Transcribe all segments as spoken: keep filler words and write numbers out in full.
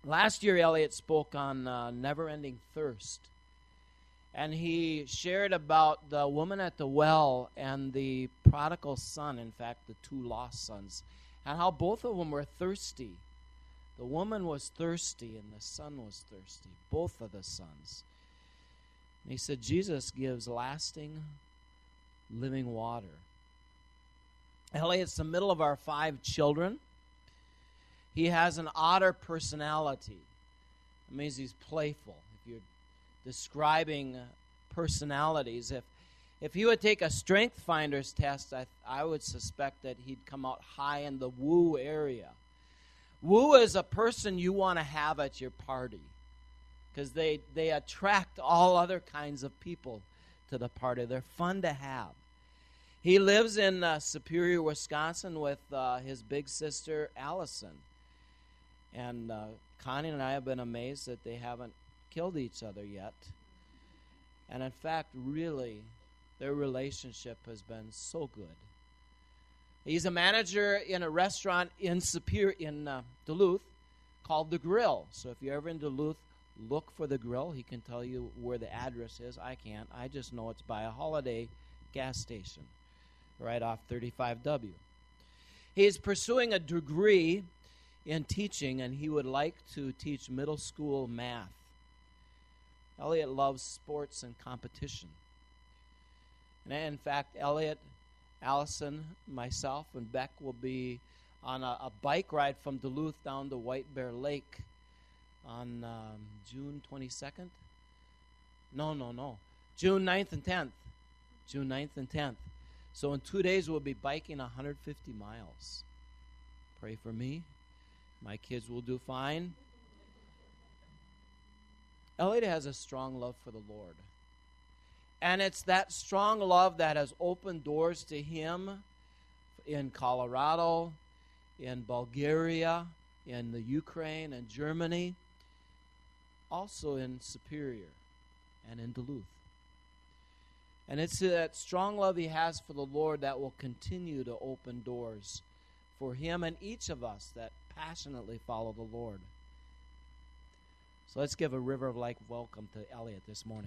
Last year, Elliot spoke on uh, never-ending thirst. And he shared about the woman at the well and the prodigal son, in fact, the two lost sons, and how both of them were thirsty. The woman was thirsty and the son was thirsty, both of the sons. And he said Jesus gives lasting, living water. Elliot's the middle of our five children. He has an otter personality. It means he's playful. If you're describing personalities, if if he would take a strength finder's test, I I would suspect that he'd come out high in the woo area. Woo is a person you want to have at your party because they they attract all other kinds of people to the party. They're fun to have. He lives in uh, Superior, Wisconsin with uh, his big sister Allison, and uh, Connie and I have been amazed that they haven't killed each other yet. And in fact, really, their relationship has been so good. He's a manager in a restaurant in Superior, in uh, Duluth called The Grill. So if you're ever in Duluth, look for The Grill. He can tell you where the address is. I can't. I just know it's by a Holiday gas station right off thirty-five W. He's pursuing a degree in teaching, and he would like to teach middle school math. Elliot loves sports and competition. And in fact, Elliot, Allison, myself, and Beck will be on a, a bike ride from Duluth down to White Bear Lake on um, June twenty-second. No, no, no. June ninth and tenth. June ninth and tenth. So in two days, we'll be biking one hundred fifty miles. Pray for me. My kids will do fine. Elliot has a strong love for the Lord. And it's that strong love that has opened doors to him in Colorado, in Bulgaria, in the Ukraine and Germany, also in Superior and in Duluth. And it's that strong love he has for the Lord that will continue to open doors for him and each of us that passionately follow the Lord. So let's give a River of Life welcome to Elliot this morning.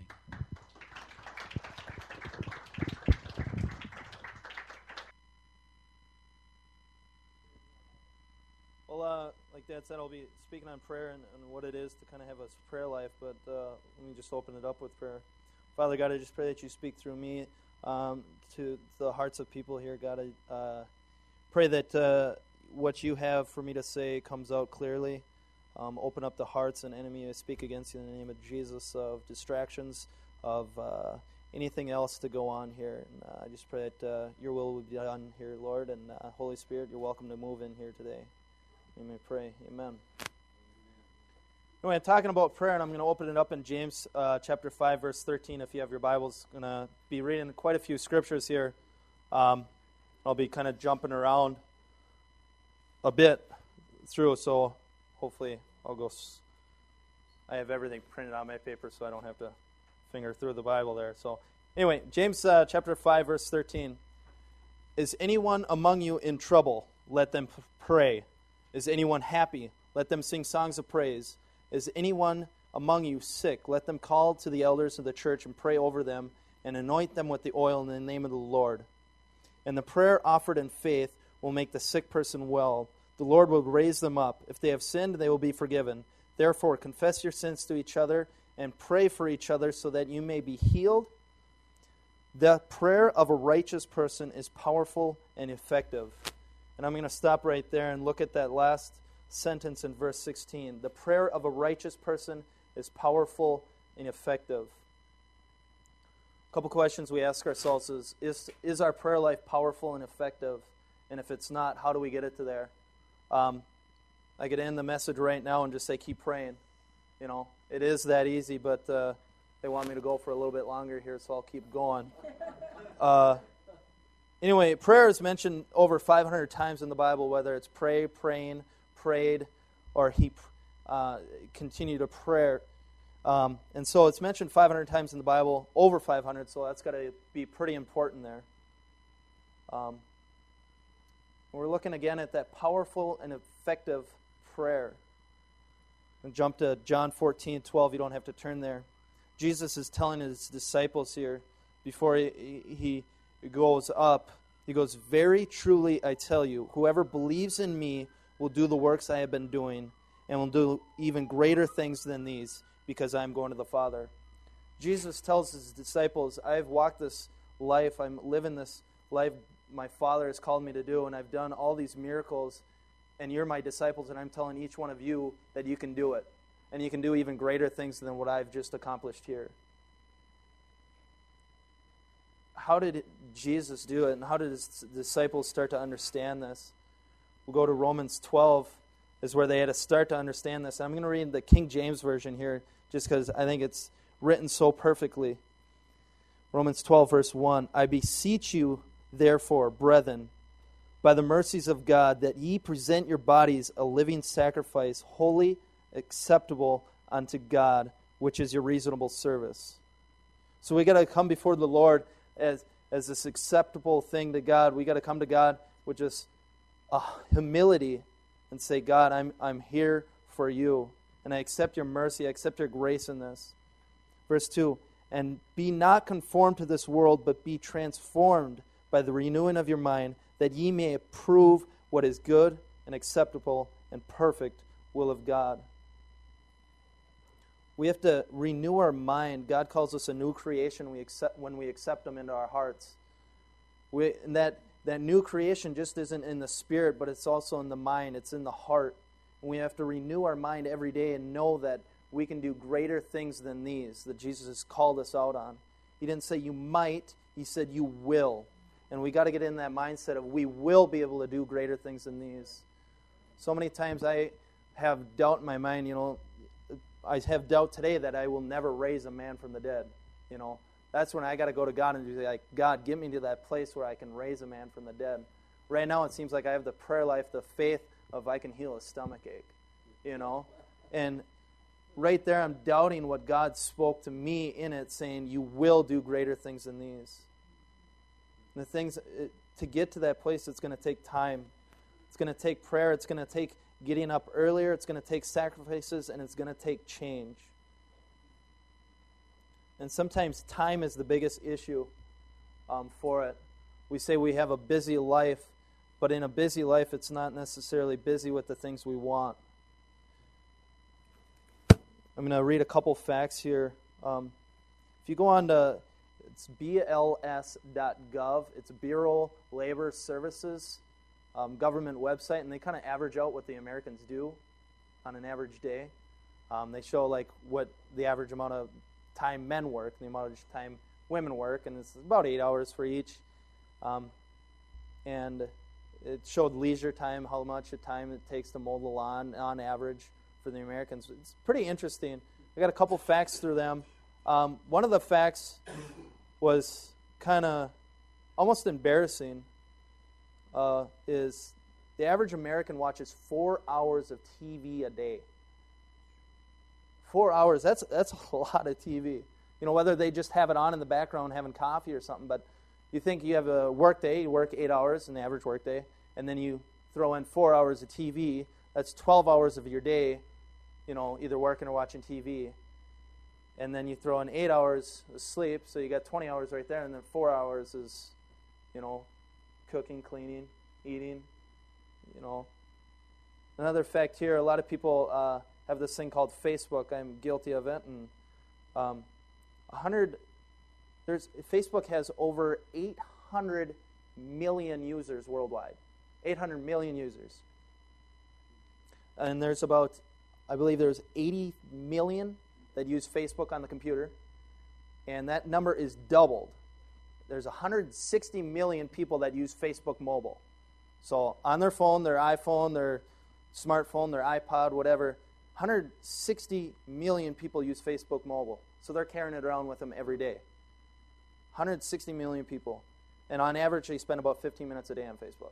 Well, uh, like Dad said, I'll be speaking on prayer and, and what it is to kind of have a prayer life, but uh, let me just open it up with prayer. Father God, I just pray that you speak through me um, to the hearts of people here. God, I uh, pray that uh, what you have for me to say comes out clearly. Um, open up the hearts and enemy. I speak against you in the name of Jesus, of distractions, of uh, anything else to go on here. And uh, I just pray that uh, your will will be done here, Lord. And uh, Holy Spirit, you're welcome to move in here today. You may pray. Amen. Anyway, I'm talking about prayer, and I'm going to open it up in James uh, chapter five, verse thirteen. If you have your Bibles, I'm going to be reading quite a few scriptures here. Um, I'll be kind of jumping around a bit through, so hopefully I'll go. S- I have everything printed on my paper, so I don't have to finger through the Bible there. So anyway, James uh, chapter five, verse thirteen. Is anyone among you in trouble? Let them p- pray. Is anyone happy? Let them sing songs of praise. Is anyone among you sick? Let them call to the elders of the church and pray over them and anoint them with the oil in the name of the Lord. And the prayer offered in faith will make the sick person well. The Lord will raise them up. If they have sinned, they will be forgiven. Therefore, confess your sins to each other and pray for each other so that you may be healed. The prayer of a righteous person is powerful and effective. And I'm going to stop right there and look at that last sentence in verse sixteen. The prayer of a righteous person is powerful and effective. A couple questions we ask ourselves is, is, is our prayer life powerful and effective? And if it's not, how do we get it to there? Um, I could end the message right now and just say, keep praying. You know, it is that easy, but uh, they want me to go for a little bit longer here, so I'll keep going. Uh, anyway, prayer is mentioned over five hundred times in the Bible, whether it's pray, praying, prayed, or he uh, continued to pray. Um, and so it's mentioned five hundred times in the Bible, over five hundred, so that's got to be pretty important there. Um, we're looking again at that powerful and effective prayer. And jump to John fourteen twelve. You don't have to turn there. Jesus is telling his disciples here before he, he goes up. He goes, "Very truly I tell you, whoever believes in me will do the works I have been doing, and will do even greater things than these, because I am going to the Father." Jesus tells his disciples, "I've walked this life, I'm living this life my Father has called me to do, and I've done all these miracles, and you're my disciples, and I'm telling each one of you that you can do it. And you can do even greater things than what I've just accomplished here." How did Jesus do it, and how did his disciples start to understand this? We'll go to Romans twelve, is where they had to start to understand this. I'm going to read the King James Version here, just because I think it's written so perfectly. Romans twelve, verse one, "I beseech you, therefore, brethren, by the mercies of God, that ye present your bodies a living sacrifice, holy, acceptable unto God, which is your reasonable service." So we got to come before the Lord as as this acceptable thing to God. We got to come to God with just a humility and say, "God, I'm I'm here for you, and I accept your mercy, I accept your grace in this." Verse two, "And be not conformed to this world, but be transformed by the renewing of your mind, that ye may approve what is good and acceptable and perfect will of God." We have to renew our mind. God calls us a new creation we accept, when we accept Him into our hearts. We, and that, that new creation just isn't in the spirit, but it's also in the mind. It's in the heart. And we have to renew our mind every day and know that we can do greater things than these that Jesus has called us out on. He didn't say you might. He said you will. And we got to get in that mindset of we will be able to do greater things than these. So many times I have doubt in my mind, you know, I have doubt today that I will never raise a man from the dead. You know, that's when I got to go to God and be like, "God, get me to that place where I can raise a man from the dead." Right now it seems like I have the prayer life, the faith of I can heal a stomach ache, you know. And right there I'm doubting what God spoke to me in it, saying you will do greater things than these. And the things, it, to get to that place, it's going to take time. It's going to take prayer. It's going to take getting up earlier. It's going to take sacrifices, and it's going to take change. And sometimes time is the biggest issue um, for it. We say we have a busy life, but in a busy life, it's not necessarily busy with the things we want. I'm going to read a couple facts here. Um, if you go on to, it's B L S dot gov, it's Bureau Labor Services um, government website, and they kind of average out what the Americans do on an average day. Um, they show like what the average amount of time men work, the amount of time women work, and it's about eight hours for each. Um, and it showed leisure time, how much of time it takes to mow the lawn on average for the Americans. It's pretty interesting. I got a couple facts through them. Um, one of the facts was kind of almost embarrassing. Uh, is the average American watches four hours of T V a day. Four hours, that's that's a lot of T V. You know, whether they just have it on in the background having coffee or something, but you think you have a work day, you work eight hours, an average work day, and then you throw in four hours of T V, that's twelve hours of your day, you know, either working or watching T V. And then you throw in eight hours of sleep, so you got twenty hours right there, and then four hours is, you know, cooking, cleaning, eating, you know. Another fact here, a lot of people uh, have this thing called Facebook. I'm guilty of it. And um, one hundred, there's, Facebook has over eight hundred million users worldwide. eight hundred million users. And there's about, I believe there's eighty million that use Facebook on the computer. And that number is doubled. There's one hundred sixty million people that use Facebook mobile. So on their phone, their iPhone, their smartphone, their iPod, whatever, one hundred sixty million people use Facebook mobile. So they're carrying it around with them every day. one hundred sixty million people. And on average, they spend about fifteen minutes a day on Facebook.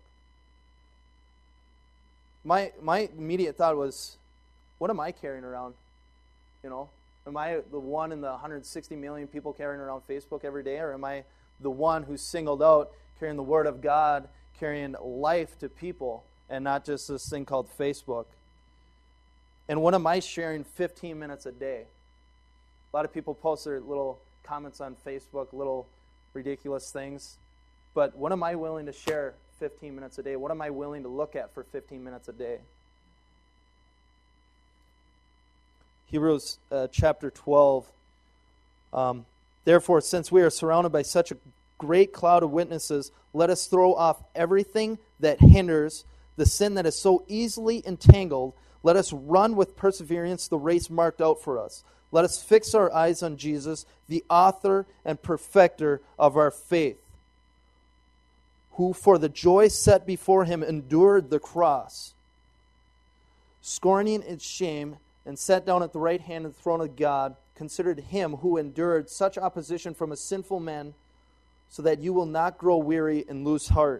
My my immediate thought was, what am I carrying around? You know, am I the one in the one hundred sixty million people carrying around Facebook every day, or am I the one who's singled out, carrying the Word of God, carrying life to people, and not just this thing called Facebook? And what am I sharing fifteen minutes a day? A lot of people post their little comments on Facebook, little ridiculous things. But what am I willing to share fifteen minutes a day? What am I willing to look at for fifteen minutes a day? Hebrews uh, chapter twelve. Um, Therefore, since we are surrounded by such a great cloud of witnesses, let us throw off everything that hinders, the sin that is so easily entangled. Let us run with perseverance the race marked out for us. Let us fix our eyes on Jesus, the author and perfecter of our faith, who for the joy set before him endured the cross, scorning its shame, and sat down at the right hand of the throne of God. Considered him who endured such opposition from a sinful man, so that you will not grow weary and lose heart.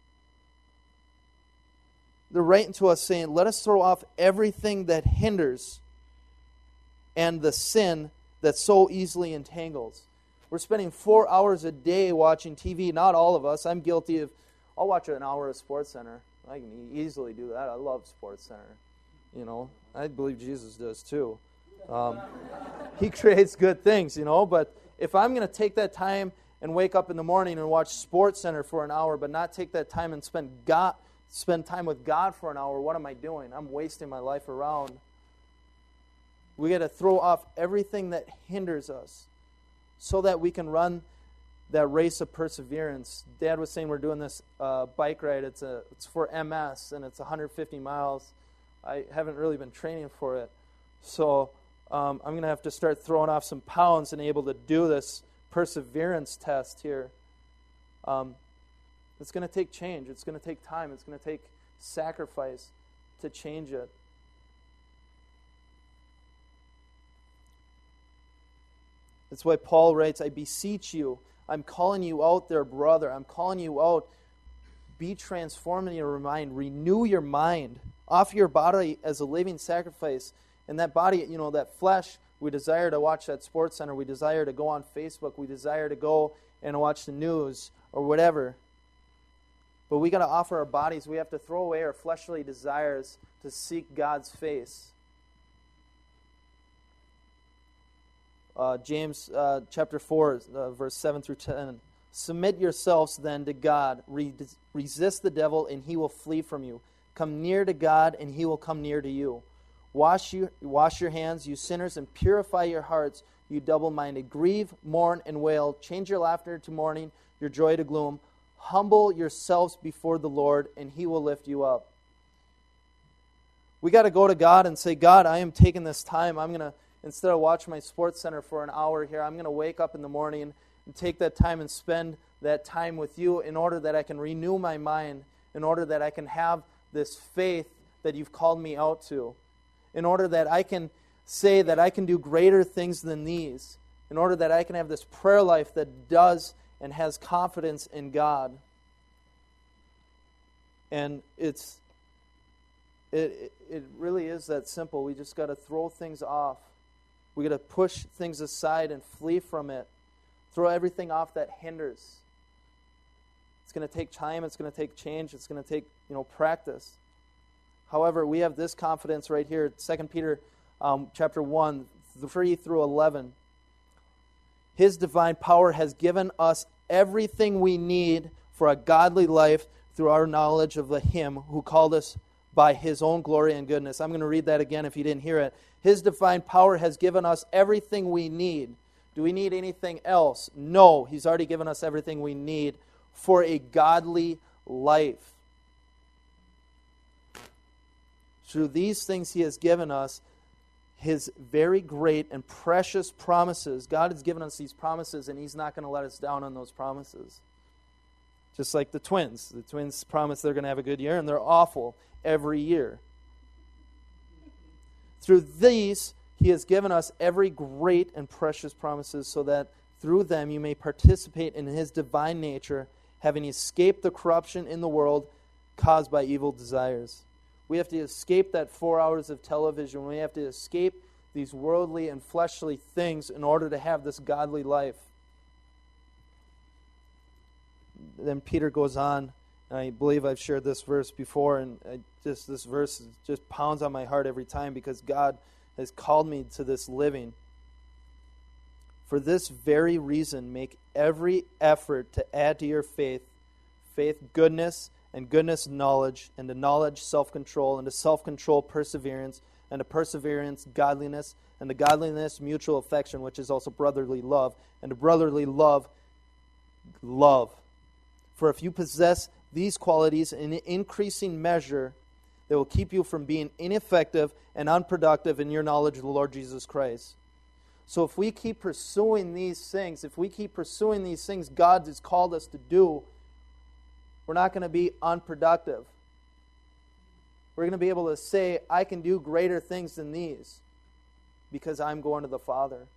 They're writing to us saying, let us throw off everything that hinders and the sin that so easily entangles. We're spending four hours a day watching T V. Not all of us. I'm guilty of, I'll watch an hour of SportsCenter. I can easily do that. I love SportsCenter. You know, I believe Jesus does too. Um, he creates good things, you know, but if I'm going to take that time and wake up in the morning and watch SportsCenter for an hour, but not take that time and spend God, spend time with God for an hour, what am I doing? I'm wasting my life around. We got to throw off everything that hinders us so that we can run that race of perseverance. Dad was saying we're doing this uh, bike ride. It's a it's for M S, and it's one hundred fifty miles. I haven't really been training for it, so Um, I'm going to have to start throwing off some pounds and able to do this perseverance test here. Um, it's going to take change. It's going to take time. It's going to take sacrifice to change it. That's why Paul writes, I beseech you, I'm calling you out there, brother. I'm calling you out. Be transformed in your mind. Renew your mind. Offer your body as a living sacrifice. And that body, you know, that flesh, we desire to watch that SportsCenter. We desire to go on Facebook. We desire to go and watch the news or whatever. But we got to offer our bodies. We have to throw away our fleshly desires to seek God's face. Uh, James uh, chapter four, uh, verse seven through ten. Submit yourselves then to God. Re- resist the devil, and he will flee from you. Come near to God, and he will come near to you. Wash you, wash your hands, you sinners, and purify your hearts, you double-minded. Grieve, mourn, and wail. Change your laughter to mourning, your joy to gloom. Humble yourselves before the Lord, and he will lift you up. We got to go to God and say, God, I am taking this time. I'm going to, instead of watch my SportsCenter for an hour here, I'm going to wake up in the morning and take that time and spend that time with you in order that I can renew my mind, in order that I can have this faith that you've called me out to, in order that I can say that I can do greater things than these, in order that I can have this prayer life that does and has confidence in God. And it's it it really is that simple. We just got to throw things off. We got to push things aside and flee from it. Throw everything off that hinders. It's going to take time. It's going to take change. It's going to take, you know, practice. However, we have this confidence right here, Second Peter um, chapter one, three through eleven. His divine power has given us everything we need for a godly life through our knowledge of the Him who called us by His own glory and goodness. I'm going to read that again if you didn't hear it. His divine power has given us everything we need. Do we need anything else? No, He's already given us everything we need for a godly life. Through these things He has given us His very great and precious promises. God has given us these promises, and He's not going to let us down on those promises. Just like the twins. The twins promise they're going to have a good year, and they're awful every year. Through these, He has given us every great and precious promises, so that through them you may participate in His divine nature, having escaped the corruption in the world caused by evil desires. We have to escape that four hours of television. We have to escape these worldly and fleshly things in order to have this godly life. Then Peter goes on And I believe I've shared this verse before, and I just this verse just pounds on my heart every time because God has called me to this living. For this very reason, make every effort to add to your faith, faith goodness, and goodness knowledge, and to knowledge self-control, and to self-control perseverance, and to perseverance godliness, and to godliness mutual affection, which is also brotherly love, and to brotherly love, love. For if you possess these qualities in increasing measure, they will keep you from being ineffective and unproductive in your knowledge of the Lord Jesus Christ. So if we keep pursuing these things, if we keep pursuing these things God has called us to do, we're not going to be unproductive. We're going to be able to say, I can do greater things than these because I'm going to the Father.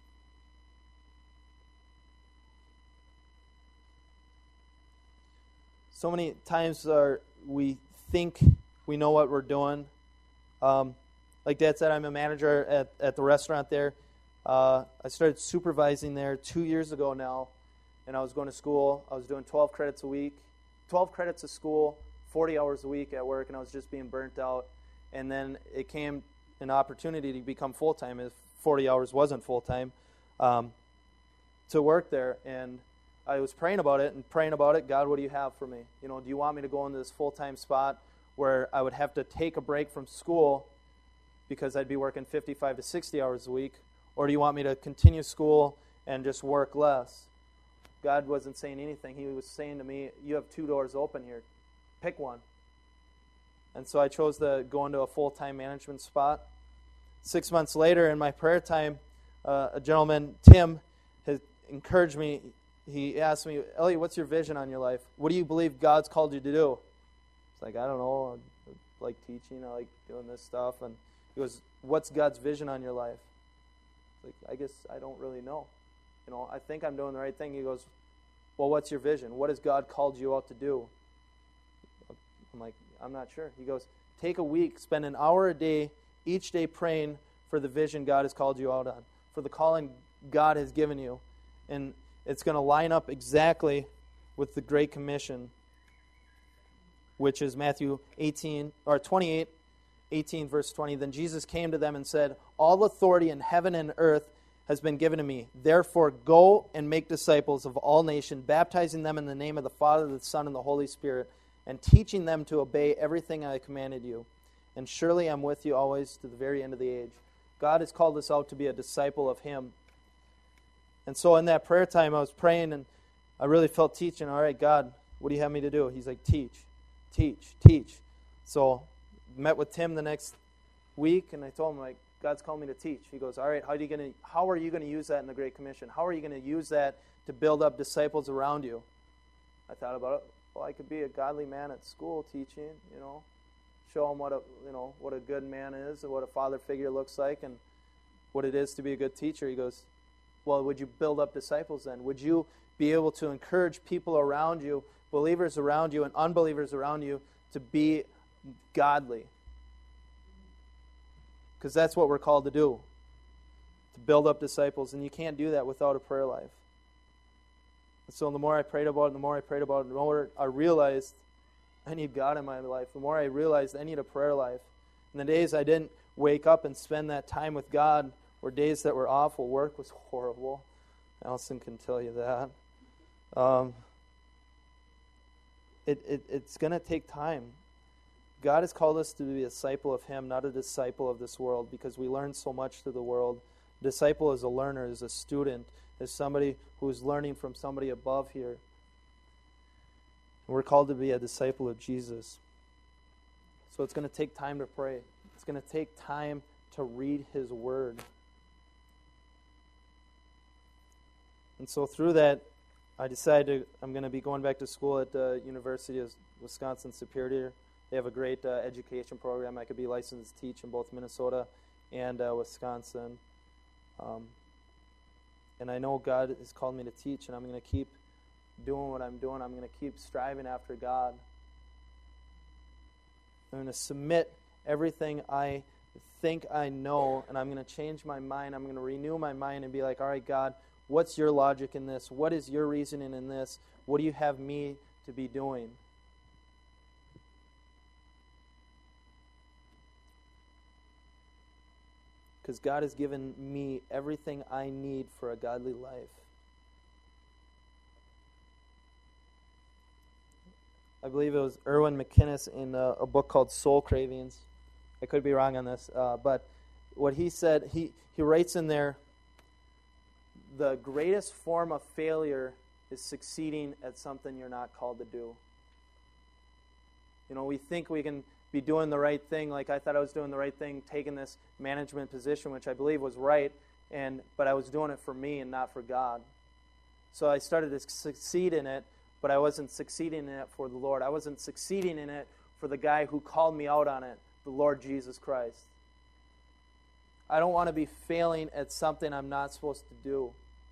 So many times our, we think we know what we're doing. Um, like Dad said, I'm a manager at, at the restaurant there. Uh, I started supervising there two years ago now, and I was going to school. I was doing twelve credits a week, twelve credits of school, forty hours a week at work, and I was just being burnt out. And then it came an opportunity to become full-time, if forty hours wasn't full-time, um, to work there. And I was praying about it and praying about it. God, what do you have for me? You know, do you want me to go into this full-time spot where I would have to take a break from school because I'd be working fifty-five to sixty hours a week? Or do you want me to continue school and just work less? God wasn't saying anything. He was saying to me, you have two doors open here. Pick one. And so I chose to go into a full-time management spot. Six months later, in my prayer time, uh, a gentleman, Tim, has encouraged me. He asked me, Elliot, what's your vision on your life? What do you believe God's called you to do? It's like, I don't know. I like teaching. I like doing this stuff. And he goes, what's God's vision on your life? Like, I guess I don't really know. You know, I think I'm doing the right thing. He goes, well, what's your vision? What has God called you out to do? I'm like, I'm not sure. He goes, take a week, spend an hour a day, each day praying for the vision God has called you out on, for the calling God has given you. And it's going to line up exactly with the Great Commission, which is Matthew eighteen, or twenty-eight, eighteen, verse twenty. Then Jesus came to them and said, all authority in heaven and earth has been given to me. Therefore go and make disciples of all nations, baptizing them in the name of the Father, the Son, and the Holy Spirit, and teaching them to obey everything I commanded you. And surely I'm with you always to the very end of the age. God has called us out to be a disciple of Him. And so in that prayer time, I was praying, and I really felt teaching. All right, God, what do you have me to do? He's like, teach, teach, teach. So met with Tim the next week, and I told him, like, God's called me to teach. He goes, all right, how are you going to how are you going to use that in the Great Commission? How are you going to use that to build up disciples around you? I thought about it. Well, I could be a godly man at school teaching, you know, show them what a you know what a good man is and what a father figure looks like and what it is to be a good teacher. He goes, well, would you build up disciples then? Would you be able to encourage people around you, believers around you and unbelievers around you, to be godly? Because that's what we're called to do, to build up disciples, and you can't do that without a prayer life. And so the more I prayed about it, the more I prayed about it, the more I realized I need God in my life, the more I realized I need a prayer life. And the days I didn't wake up and spend that time with God were days that were awful. Work was horrible. Allison can tell you that. Um, it, it it's going to take time. God has called us to be a disciple of Him, not a disciple of this world, because we learn so much through the world. A disciple is a learner, is a student, is somebody who is learning from somebody above here. And we're called to be a disciple of Jesus. So it's going to take time to pray. It's going to take time to read His Word. And so through that, I decided I'm going to be going back to school at the University of Wisconsin Superior. They have a great uh, education program. I could be licensed to teach in both Minnesota and uh, Wisconsin. Um, and I know God has called me to teach, and I'm going to keep doing what I'm doing. I'm going to keep striving after God. I'm going to submit everything I think I know, and I'm going to change my mind. I'm going to renew my mind and be like, all right, God, what's your logic in this? What is your reasoning in this? What do you have me to be doing? because God has given me everything I need for a godly life. I believe it was Erwin McInnes in a, a book called Soul Cravings. I could be wrong on this, uh, but what he said, he, he writes in there, the greatest form of failure is succeeding at something you're not called to do. You know, we think we can be doing the right thing, like I thought I was doing the right thing, taking this management position, which I believe was right, and but I was doing it for me and not for God. So I started to succeed in it, but I wasn't succeeding in it for the Lord. I wasn't succeeding in it for the guy who called me out on it, the Lord Jesus Christ. I don't want to be failing at something I'm not supposed to do.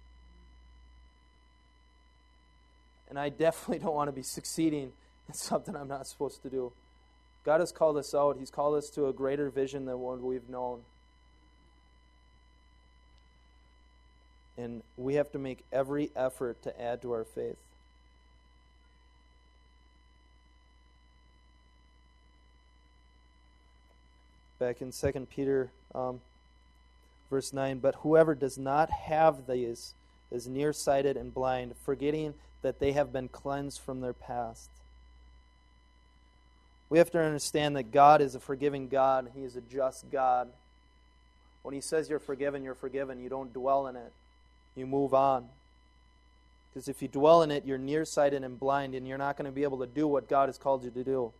And I definitely don't want to be succeeding in something I'm not supposed to do. God has called us out. He's called us to a greater vision than what we've known. And we have to make every effort to add to our faith. Back in Second Peter, um, verse nine, but whoever does not have these is nearsighted and blind, forgetting that they have been cleansed from their past. We have to understand that God is a forgiving God. He is a just God. When He says you're forgiven, you're forgiven. You don't dwell in it. You move on. Because if you dwell in it, you're nearsighted and blind, and you're not going to be able to do what God has called you to do.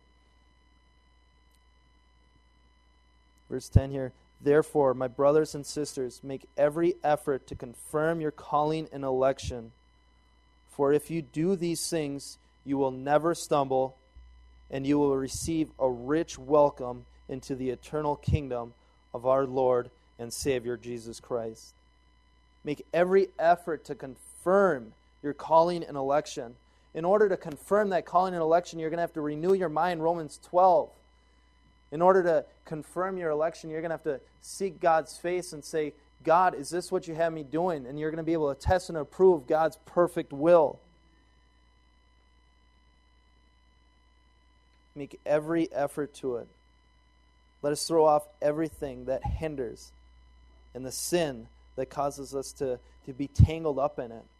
Verse ten here, therefore, my brothers and sisters, make every effort to confirm your calling and election. For if you do these things, you will never stumble, and you will receive a rich welcome into the eternal kingdom of our Lord and Savior Jesus Christ. Make every effort to confirm your calling and election. In order to confirm that calling and election, you're going to have to renew your mind, Romans twelve. In order to confirm your election, you're going to have to seek God's face and say, God, is this what you have me doing? And you're going to be able to test and approve God's perfect will. Make every effort to it. Let us throw off everything that hinders and the sin that causes us to, to be tangled up in it.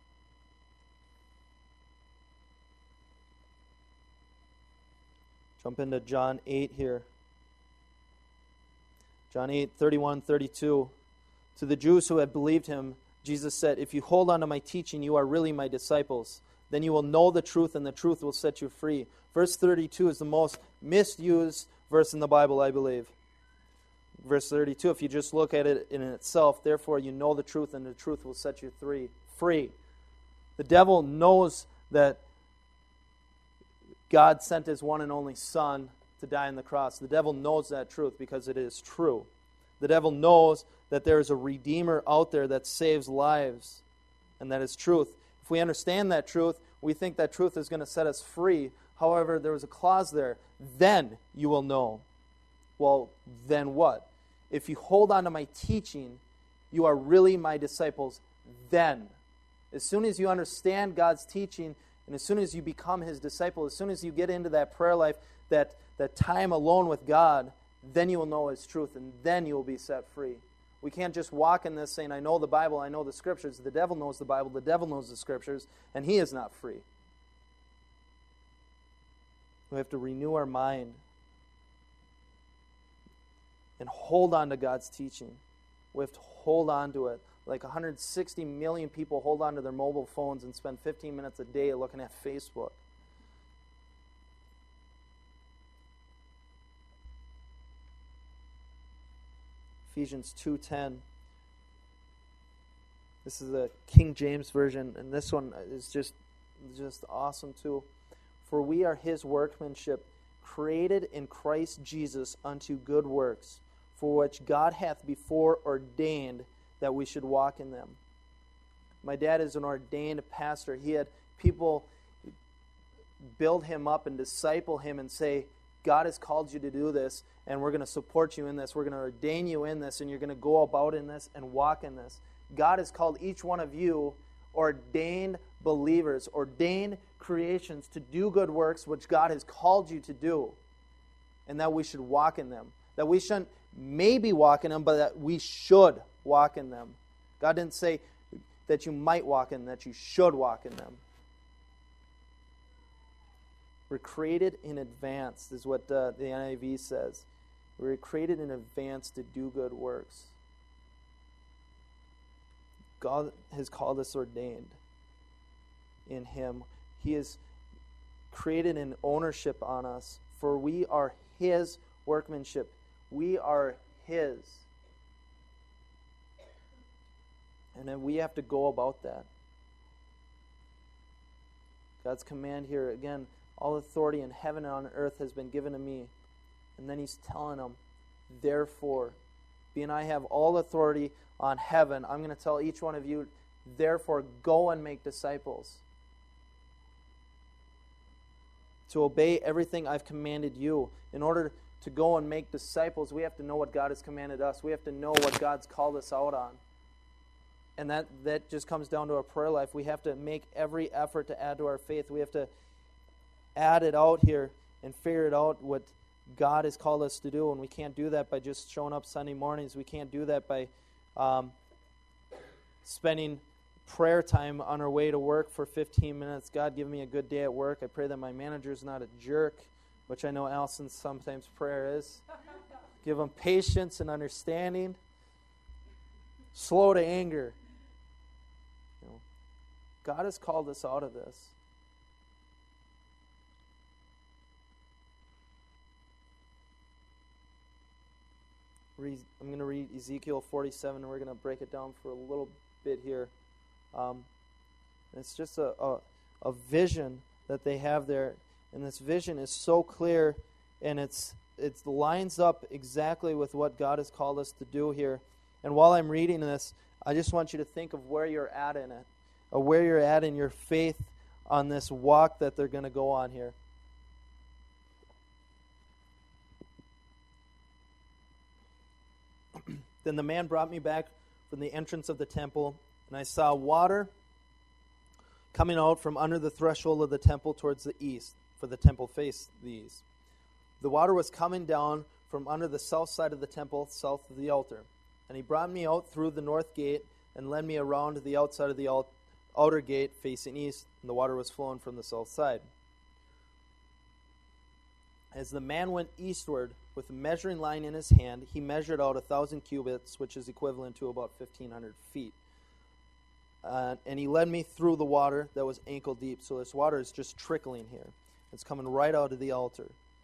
Jump into John eight here. John eight, thirty-one, thirty-two. To the Jews who had believed him, Jesus said, if you hold on to my teaching, you are really my disciples. Then you will know the truth, and the truth will set you free. Verse thirty-two is the most misused verse in the Bible, I believe. Verse thirty-two, if you just look at it in itself, therefore you know the truth, and the truth will set you free. The devil knows that God sent His one and only Son to die on the cross. The devil knows that truth because it is true. The devil knows that there is a Redeemer out there that saves lives, and that is truth. If we understand that truth, we think that truth is going to set us free. However, there was a clause there, then you will know. Well, then what? If you hold on to my teaching, you are really my disciples then. As soon as you understand God's teaching, and as soon as you become His disciple, as soon as you get into that prayer life, that, that time alone with God, then you will know His truth, and then you will be set free. We can't just walk in this saying, I know the Bible, I know the Scriptures. The devil knows the Bible, the devil knows the Scriptures, and he is not free. We have to renew our mind and hold on to God's teaching. We have to hold on to it. Like one hundred sixty million people hold on to their mobile phones and spend fifteen minutes a day looking at Facebook. Ephesians two ten. This is a King James version, and this one is just, just awesome too. For we are His workmanship, created in Christ Jesus unto good works, for which God hath before ordained that we should walk in them. My dad is an ordained pastor. He had people build him up and disciple him and say, God has called you to do this, and we're going to support you in this. We're going to ordain you in this, and you're going to go about in this and walk in this. God has called each one of you ordained believers, ordained creations to do good works which God has called you to do, and that we should walk in them. That we shouldn't maybe walk in them, but that we should walk in them. God didn't say that you might walk in them, that you should walk in them. We're created in advance, is what uh, the N I V says. We're created in advance to do good works. God has called us ordained in Him. He has created an ownership on us, for we are His workmanship. We are His. And then we have to go about that. God's command here, again, all authority in heaven and on earth has been given to me. And then He's telling them, therefore, being I have all authority on heaven, I'm going to tell each one of you, therefore, go and make disciples. To obey everything I've commanded you. In order to go and make disciples, we have to know what God has commanded us. We have to know what God's called us out on. And that, that just comes down to our prayer life. We have to make every effort to add to our faith. We have to add it out here and figure it out what God has called us to do. And we can't do that by just showing up Sunday mornings. We can't do that by um, spending prayer time on our way to work for fifteen minutes. God, give me a good day at work. I pray that my manager's not a jerk, which I know Allison's sometimes prayer is. Give them patience and understanding. Slow to anger. You know, God has called us out of this. I'm going to read Ezekiel forty-seven, and we're going to break it down for a little bit here. Um, it's just a, a, a vision that they have there, and this vision is so clear, and it's it lines up exactly with what God has called us to do here. And while I'm reading this, I just want you to think of where you're at in it, or where you're at in your faith on this walk that they're going to go on here. Then the man brought me back from the entrance of the temple, and I saw water coming out from under the threshold of the temple towards the east, for the temple faced the east. The water was coming down from under the south side of the temple, south of the altar. And he brought me out through the north gate and led me around to the outside of the outer gate facing east, and the water was flowing from the south side. As the man went eastward with a measuring line in his hand, he measured out a thousand cubits, which is equivalent to about fifteen hundred feet. Uh, and he led me through the water that was ankle deep. So this water is just trickling here. It's coming right out of the altar.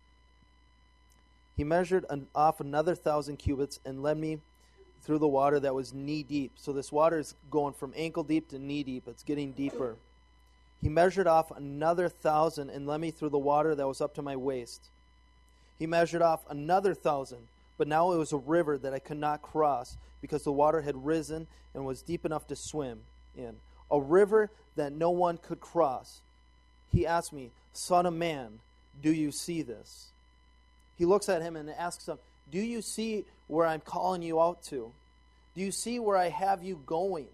He measured an, off another thousand cubits and led me through the water that was knee deep. So this water is going from ankle deep to knee deep. It's getting deeper. He measured off another thousand and led me through the water that was up to my waist. He measured off another thousand, but now it was a river that I could not cross because the water had risen and was deep enough to swim in. A river that no one could cross. He asked me, "Son of man, do you see this?" He looks at him and asks him, "Do you see where I'm calling you out to? Do you see where I have you going?"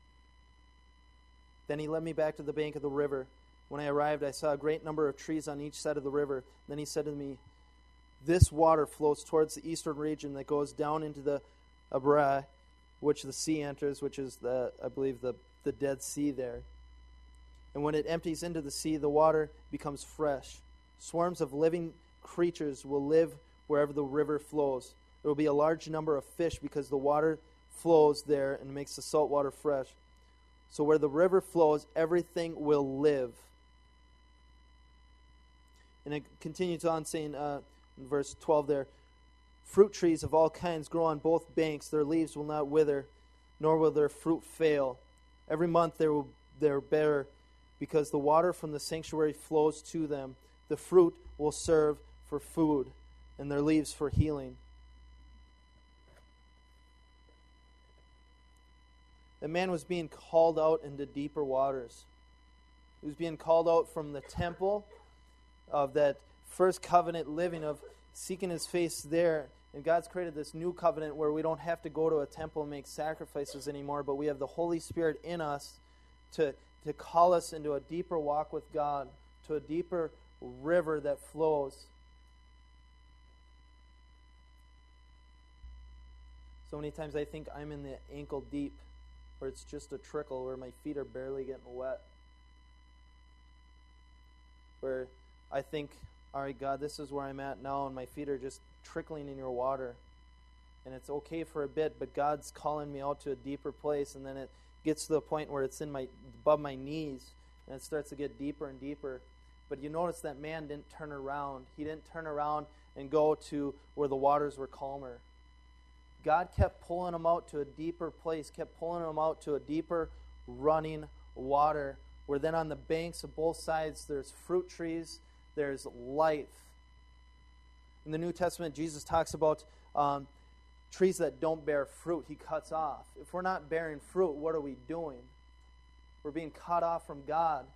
Then he led me back to the bank of the river. When I arrived, I saw a great number of trees on each side of the river. Then he said to me, "This water flows towards the eastern region that goes down into the Abra, which the sea enters, which is, the I believe, the, the Dead Sea there. And when it empties into the sea, the water becomes fresh. Swarms of living creatures will live wherever the river flows. There will be a large number of fish because the water flows there and makes the salt water fresh. So where the river flows, everything will live." And it continues on saying, uh, in verse twelve there, "Fruit trees of all kinds grow on both banks. Their leaves will not wither, nor will their fruit fail. Every month they will they bear, because the water from the sanctuary flows to them. The fruit will serve for food, and their leaves for healing." The man was being called out into deeper waters. He was being called out from the temple of that first covenant living of seeking his face there. And God's created this new covenant where we don't have to go to a temple and make sacrifices anymore, but we have the Holy Spirit in us to, to call us into a deeper walk with God, to a deeper river that flows. So many times I think I'm in the ankle deep, where it's just a trickle, where my feet are barely getting wet. Where I think, all right, God, this is where I'm at now, and my feet are just trickling in your water. And it's okay for a bit, but God's calling me out to a deeper place, and then it gets to the point where it's in my above my knees, and it starts to get deeper and deeper. But you notice that man didn't turn around. He didn't turn around and go to where the waters were calmer. God kept pulling him out to a deeper place, kept pulling him out to a deeper running water, where then on the banks of both sides there's fruit trees, there's life. In the New Testament, Jesus talks about um, trees that don't bear fruit, he cuts off. If we're not bearing fruit, what are we doing? We're being cut off from God.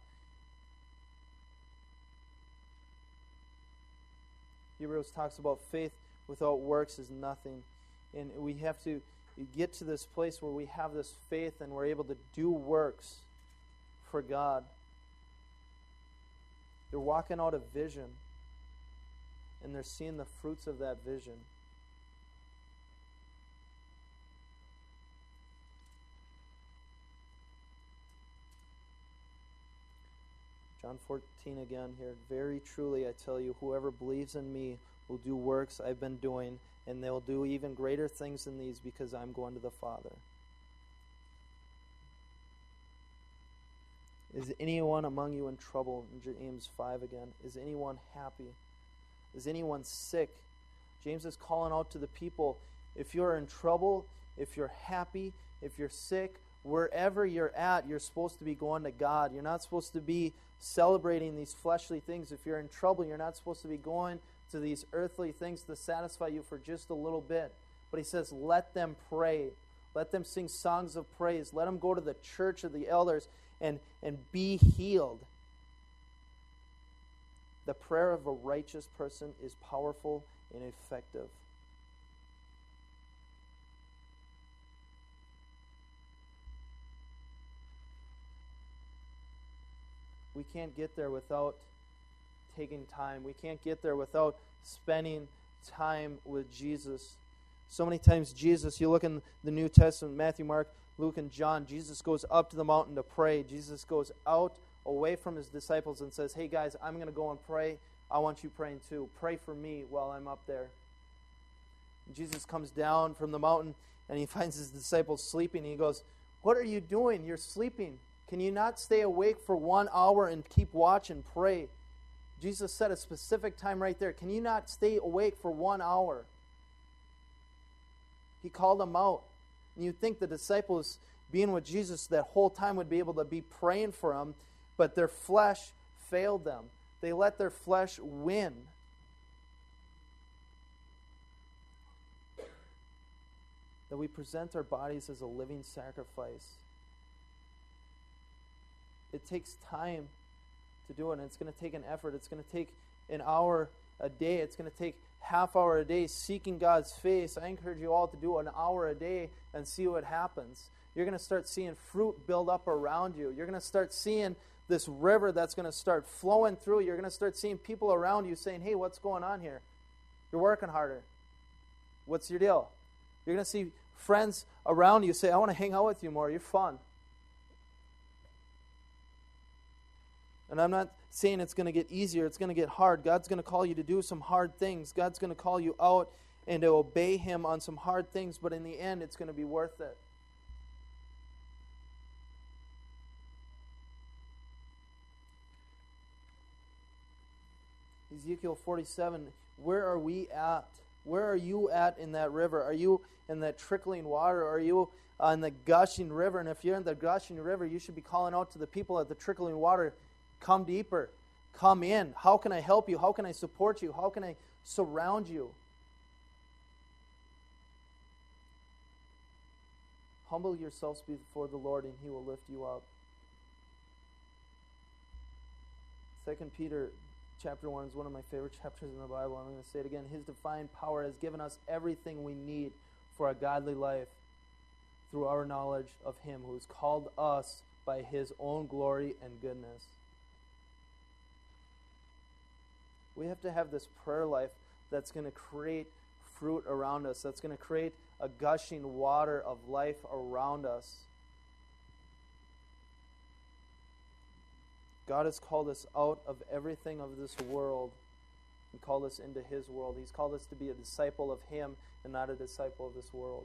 Hebrews talks about faith without works is nothing. And we have to get to this place where we have this faith and we're able to do works for God. They're walking out a vision, and they're seeing the fruits of that vision. John fourteen again here. Very truly I tell you, whoever believes in me will do works I've been doing, and they'll do even greater things than these, because I'm going to the Father. Is anyone among you in trouble? In James five again. Is anyone happy? Is anyone sick? James is calling out to the people, if you're in trouble, if you're happy, if you're sick, wherever you're at, you're supposed to be going to God. You're not supposed to be celebrating these fleshly things. If you're in trouble, you're not supposed to be going to these earthly things to satisfy you for just a little bit. But he says, let them pray. Let them sing songs of praise. Let them go to the church of the elders and, and be healed. The prayer of a righteous person is powerful and effective. We can't get there without taking time. We can't get there without spending time with Jesus. So many times Jesus, you look in the New Testament, Matthew, Mark, Luke, and John, Jesus goes up to the mountain to pray. Jesus goes out away from his disciples and says, hey guys, I'm going to go and pray. I want you praying too. Pray for me while I'm up there. And Jesus comes down from the mountain and he finds his disciples sleeping. And he goes, what are you doing? You're sleeping. Can you not stay awake for one hour and keep watch and pray? Jesus set a specific time right there. Can you not stay awake for one hour? He called them out. And you'd think the disciples being with Jesus that whole time would be able to be praying for him, but their flesh failed them. They let their flesh win. That we present our bodies as a living sacrifice. It takes time to do it, and it's going to take an effort. It's going to take an hour a day. It's going to take half hour a day seeking God's face. I encourage you all to do an hour a day and see what happens. You're going to start seeing fruit build up around you. You're going to start seeing this river that's going to start flowing through. You're going to start seeing people around you saying, hey, what's going on here? You're working harder. What's your deal? You're going to see friends around you say, I want to hang out with you more. You're fun. And I'm not saying it's going to get easier. It's going to get hard. God's going to call you to do some hard things. God's going to call you out and to obey him on some hard things. But in the end, it's going to be worth it. Ezekiel forty-seven, where are we at? Where are you at in that river? Are you in that trickling water? Are you on the gushing river? And if you're in the gushing river, you should be calling out to the people at the trickling water, come deeper, come in. How can I help you? How can I support you? How can I surround you? Humble yourselves before the Lord and he will lift you up. Second Peter chapter one is one of my favorite chapters in the Bible. I'm going to say it again. His divine power has given us everything we need for a godly life through our knowledge of him who has called us by his own glory and goodness. We have to have this prayer life that's going to create fruit around us, that's going to create a gushing water of life around us. God has called us out of everything of this world and called us into His world. He's called us to be a disciple of Him and not a disciple of this world.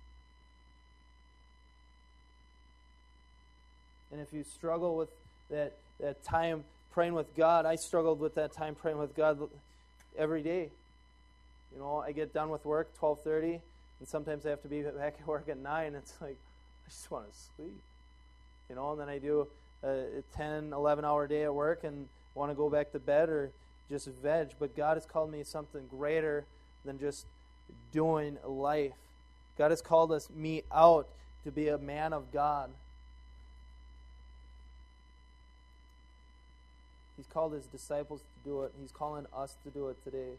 And if you struggle with that, that time praying with God, I struggled with that time praying with God every day. You know, I get done with work twelve thirty, and sometimes I have to be back at work at nine. It's like, I just want to sleep. You know, and then I do a ten, eleven hour day at work and want to go back to bed or just veg. But God has called me something greater than just doing life. God has called us, me out to be a man of God. He's called His disciples to do it. He's calling us to do it today.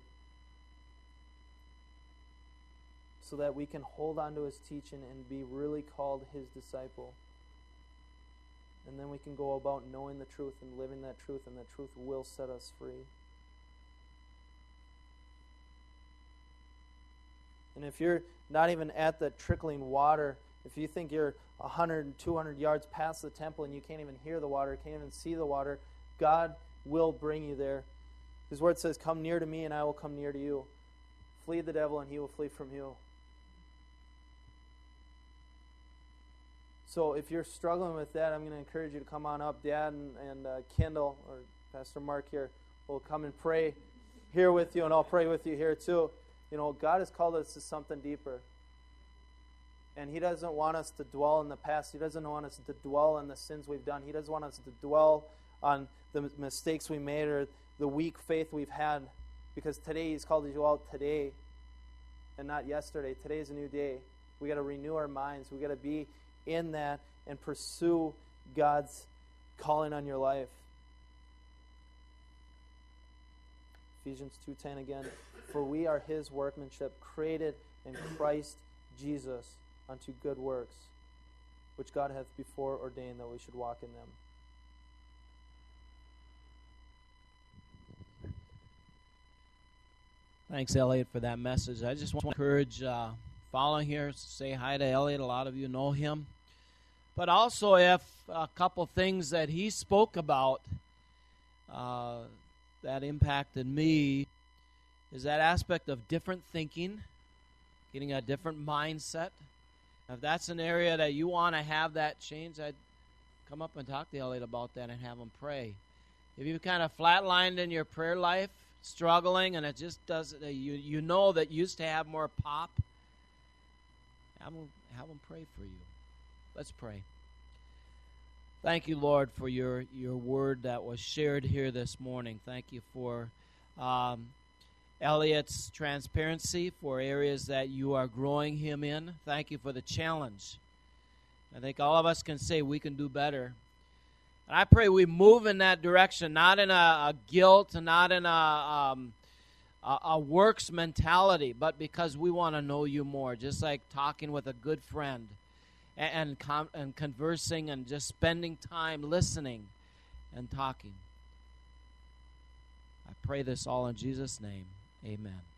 So that we can hold on to His teaching and be really called His disciple. And then we can go about knowing the truth and living that truth, and that truth will set us free. And if you're not even at the trickling water, if you think you're one hundred, two hundred yards past the temple and you can't even hear the water, can't even see the water, God will bring you there. His word says, "Come near to me and I will come near to you. Flee the devil and he will flee from you." So if you're struggling with that, I'm going to encourage you to come on up. Dad and, and uh, Kendall or Pastor Mark here will come and pray here with you, and I'll pray with you here too. You know, God has called us to something deeper. And He doesn't want us to dwell in the past. He doesn't want us to dwell on the sins we've done. He doesn't want us to dwell on the mistakes we made or the weak faith we've had. Because today He's called you out today and not yesterday. Today is a new day. We got to renew our minds. We got to be in that and pursue God's calling on your life. Ephesians two ten again. For we are His workmanship, created in Christ Jesus unto good works, which God hath before ordained that we should walk in them. Thanks, Elliot, for that message. I just want to encourage uh, following here, say hi to Elliot. A lot of you know him. But also, if a couple things that he spoke about uh, that impacted me is that aspect of different thinking, getting a different mindset. If that's an area that you want to have that change, I'd come up and talk to Elliot about that and have him pray. If you've kind of flatlined in your prayer life, struggling, and it just doesn't, you you know that you used to have more pop, have him, have him pray for you. Let's pray. Thank you, Lord, for your, your word that was shared here this morning. Thank you for um, Elliot's transparency, for areas that you are growing him in. Thank you for the challenge. I think all of us can say we can do better. And I pray we move in that direction, not in a, a guilt, not in a, um, a, a works mentality, but because we want to know you more, just like talking with a good friend and, and, com- and conversing and just spending time listening and talking. I pray this all in Jesus' name. Amen.